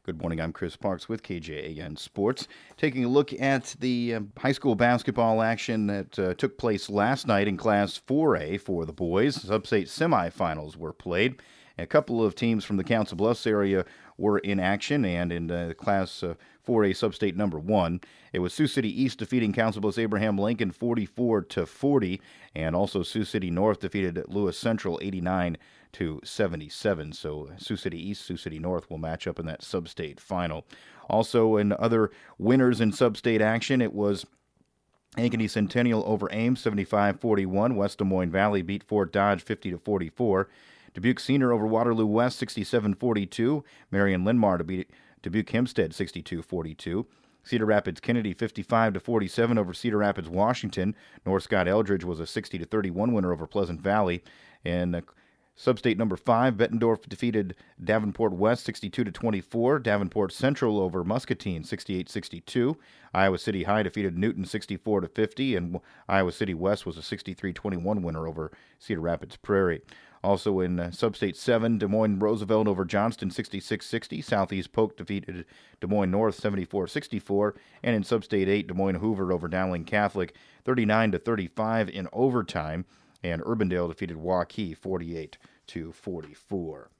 Good morning. I'm Chris Parks with KJAN Sports. Taking a look at the high school basketball action that took place last night in Class 4A for the boys. Sub-state semifinals were played. A couple of teams from the Council Bluffs area were in action, and in Class 4A Sub-State number 1, it was Sioux City East defeating Council Bluffs Abraham Lincoln 44-40, and also Sioux City North defeated Lewis Central 89-77. So Sioux City East, Sioux City North will match up in that sub-state final. Also, in other winners in sub-state action, it was Ankeny Centennial over Ames 75-41. West Des Moines Valley beat Fort Dodge 50-44. Dubuque Senior over Waterloo West 67-42. Marion Linmar to beat Dubuque Hempstead 62-42. Cedar Rapids Kennedy 55-47 over Cedar Rapids Washington. North Scott Eldridge was a 60-31 winner over Pleasant Valley. And Sub-State number 5, Bettendorf defeated Davenport West 62-24. Davenport Central over Muscatine 68-62. Iowa City High defeated Newton 64-50, and Iowa City West was a 63-21 winner over Cedar Rapids Prairie. Also in Sub-State 7, Des Moines Roosevelt over Johnston 66-60. Southeast Polk defeated Des Moines North 74-64. And in Sub-State 8, Des Moines Hoover over Dowling Catholic 39-35 in overtime. And Urbandale defeated Waukee 48-44.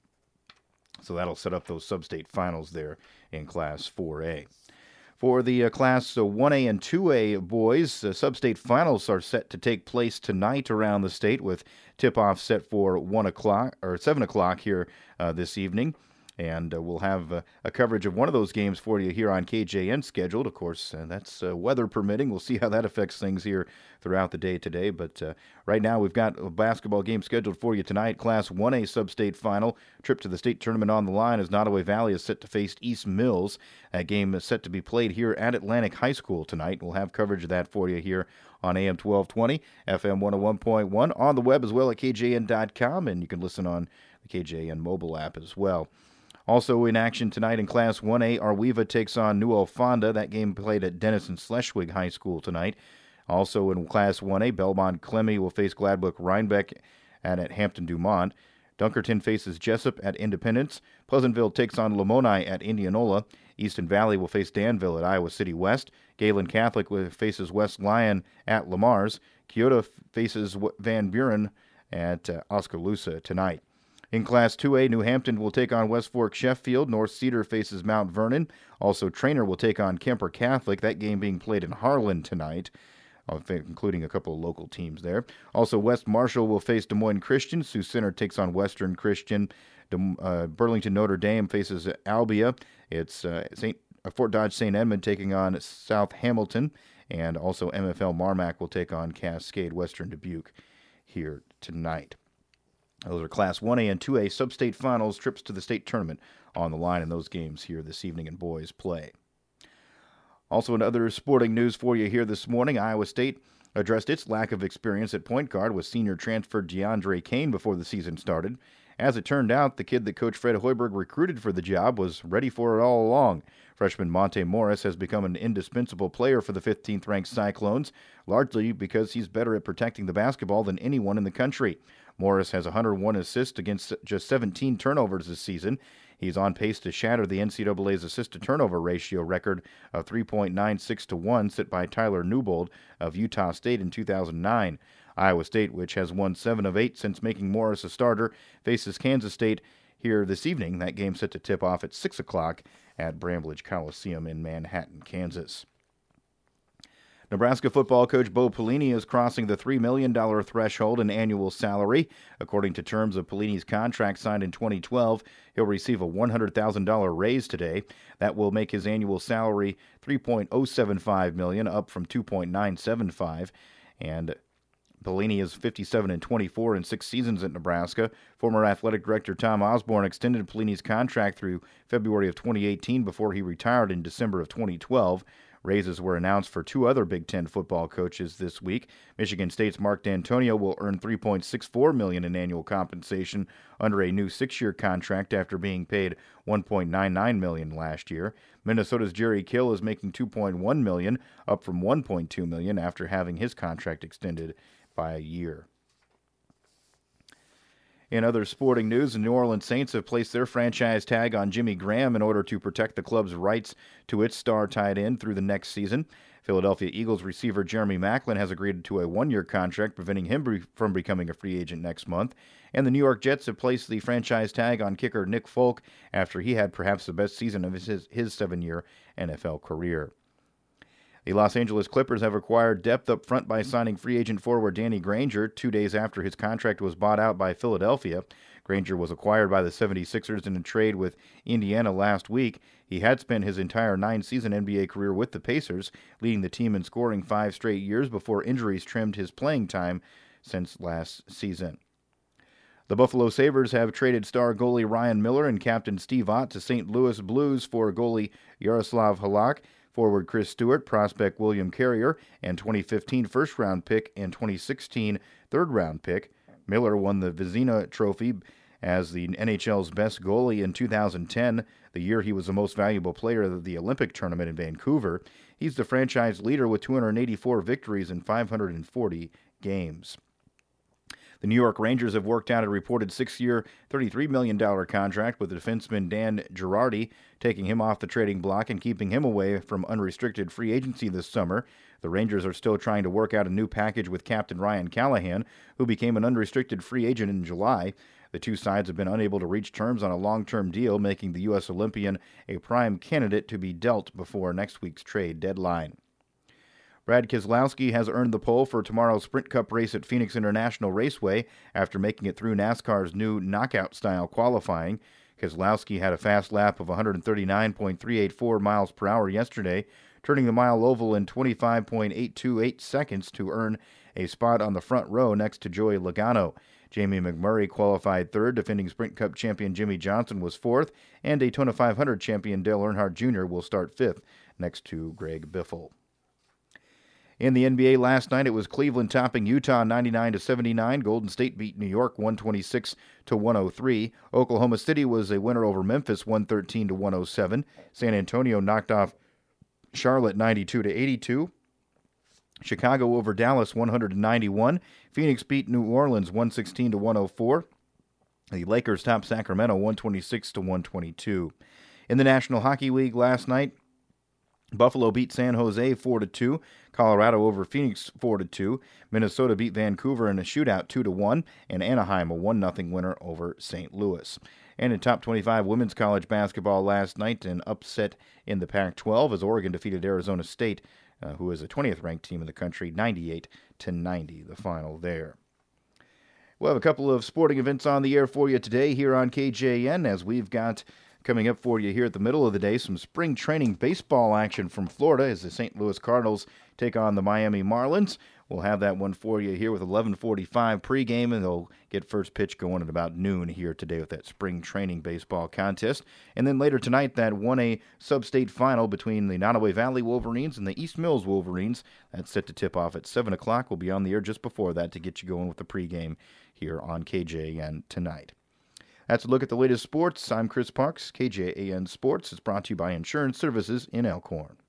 So that'll set up those Sub-State finals there in Class 4A. For the Class 1A and 2A boys, Sub-State finals are set to take place tonight around the state, with tip-off set for 1 o'clock or 7 o'clock here this evening. And we'll have a coverage of one of those games for you here on KJN scheduled. Of course, that's weather permitting. We'll see how that affects things here throughout the day today. But right now, we've got a basketball game scheduled for you tonight. Class 1A sub-state final. Trip to the state tournament on the line as Nottoway Valley is set to face East Mills. That game is set to be played here at Atlantic High School tonight. We'll have coverage of that for you here on AM 1220, FM 101.1, on the web as well at KJN.com, and you can listen on the KJN mobile app as well. Also in action tonight in Class 1A, Arweva takes on New Alfonda. That game played at Denison Schleswig High School tonight. Also in Class 1A, Belmont Clemmy will face Gladbrook Rhinebeck at Hampton Dumont. Dunkerton faces Jessup at Independence. Pleasantville takes on Lamoni at Indianola. Easton Valley will face Danville at Iowa City West. Galen Catholic faces West Lyon at Lamars. Keota faces Van Buren at Oskaloosa tonight. In Class 2A, New Hampton will take on West Fork Sheffield. North Cedar faces Mount Vernon. Also, Trainer will take on Kemper Catholic. That game being played in Harlan tonight, including a couple of local teams there. Also, West Marshall will face Des Moines Christian. Sioux Center takes on Western Christian. Burlington Notre Dame faces Albia. It's Fort Dodge St. Edmund taking on South Hamilton. And also, MFL Marmac will take on Cascade Western Dubuque here tonight. Those are Class 1A and 2A sub-state finals, trips to the state tournament on the line in those games here this evening in boys play. Also in other sporting news for you here this morning, Iowa State addressed its lack of experience at point guard with senior transfer DeAndre Kane before the season started. As it turned out, the kid that Coach Fred Hoiberg recruited for the job was ready for it all along. Freshman Monte Morris has become an indispensable player for the 15th-ranked Cyclones, largely because he's better at protecting the basketball than anyone in the country. Morris has 101 assists against just 17 turnovers this season. He's on pace to shatter the NCAA's assist-to-turnover ratio record of 3.96 to 1 set by Tyler Newbold of Utah State in 2009. Iowa State, which has won 7 of 8 since making Morris a starter, faces Kansas State here this evening. That game set to tip off at 6 o'clock at Bramblage Coliseum in Manhattan, Kansas. Nebraska football coach Bo Pelini is crossing the $3 million threshold in annual salary. According to terms of Pelini's contract signed in 2012, he'll receive a $100,000 raise today. That will make his annual salary $3.075 million, up from $2.975. And Pelini is 57-24 in 6 seasons at Nebraska. Former athletic director Tom Osborne extended Pelini's contract through February of 2018 before he retired in December of 2012. Raises were announced for 2 other Big Ten football coaches this week. Michigan State's Mark D'Antonio will earn $3.64 million in annual compensation under a new 6-year contract after being paid $1.99 million last year. Minnesota's Jerry Kill is making $2.1 million, up from $1.2 million after having his contract extended by a year. In other sporting news, the New Orleans Saints have placed their franchise tag on Jimmy Graham in order to protect the club's rights to its star tight end through the next season. Philadelphia Eagles receiver Jeremy Maclin has agreed to a one-year contract, preventing him from becoming a free agent next month. And the New York Jets have placed the franchise tag on kicker Nick Folk after he had perhaps the best season of his 7-year NFL career. The Los Angeles Clippers have acquired depth up front by signing free agent forward Danny Granger 2 days after his contract was bought out by Philadelphia. Granger was acquired by the 76ers in a trade with Indiana last week. He had spent his entire 9-season NBA career with the Pacers, leading the team in scoring 5 straight years before injuries trimmed his playing time since last season. The Buffalo Sabres have traded star goalie Ryan Miller and captain Steve Ott to St. Louis Blues for goalie Yaroslav Halak, forward Chris Stewart, prospect William Carrier, and 2015 first-round pick and 2016 third-round pick. Miller won the Vezina Trophy as the NHL's best goalie in 2010, the year he was the most valuable player of the Olympic tournament in Vancouver. He's the franchise leader with 284 victories in 540 games. The New York Rangers have worked out a reported 6-year, $33 million contract with the defenseman Dan Girardi, taking him off the trading block and keeping him away from unrestricted free agency this summer. The Rangers are still trying to work out a new package with captain Ryan Callahan, who became an unrestricted free agent in July. The two sides have been unable to reach terms on a long-term deal, making the U.S. Olympian a prime candidate to be dealt before next week's trade deadline. Brad Keselowski has earned the pole for tomorrow's Sprint Cup race at Phoenix International Raceway after making it through NASCAR's new knockout-style qualifying. Keselowski had a fast lap of 139.384 miles per hour yesterday, turning the mile oval in 25.828 seconds to earn a spot on the front row next to Joey Logano. Jamie McMurray qualified third, defending Sprint Cup champion Jimmy Johnson was fourth, and Daytona 500 champion Dale Earnhardt Jr. will start fifth next to Greg Biffle. In the NBA last night, it was Cleveland topping Utah 99-79. Golden State beat New York 126-103. Oklahoma City was a winner over Memphis 113-107. San Antonio knocked off Charlotte 92-82. Chicago over Dallas 100-91. Phoenix beat New Orleans 116-104. The Lakers topped Sacramento 126-122. In the National Hockey League last night, Buffalo beat San Jose 4-2. Colorado over Phoenix 4-2. Minnesota beat Vancouver in a shootout 2-1, and Anaheim a 1-0 winner over St. Louis. And in top 25 women's college basketball last night, an upset in the Pac-12 as Oregon defeated Arizona State, who is a 20th ranked team in the country, 98-90, the final there. We'll have a couple of sporting events on the air for you today here on KJN, as we've got coming up for you here at the middle of the day, some spring training baseball action from Florida as the St. Louis Cardinals take on the Miami Marlins. We'll have that one for you here with 11:45 pregame, and they'll get first pitch going at about noon here today with that spring training baseball contest. And then later tonight, that 1A sub-state final between the Nottoway Valley Wolverines and the East Mills Wolverines. That's set to tip off at 7 o'clock. We'll be on the air just before that to get you going with the pregame here on KJN tonight. That's a look at the latest sports. I'm Chris Parks. KJAN Sports is brought to you by Insurance Services in Elkhorn.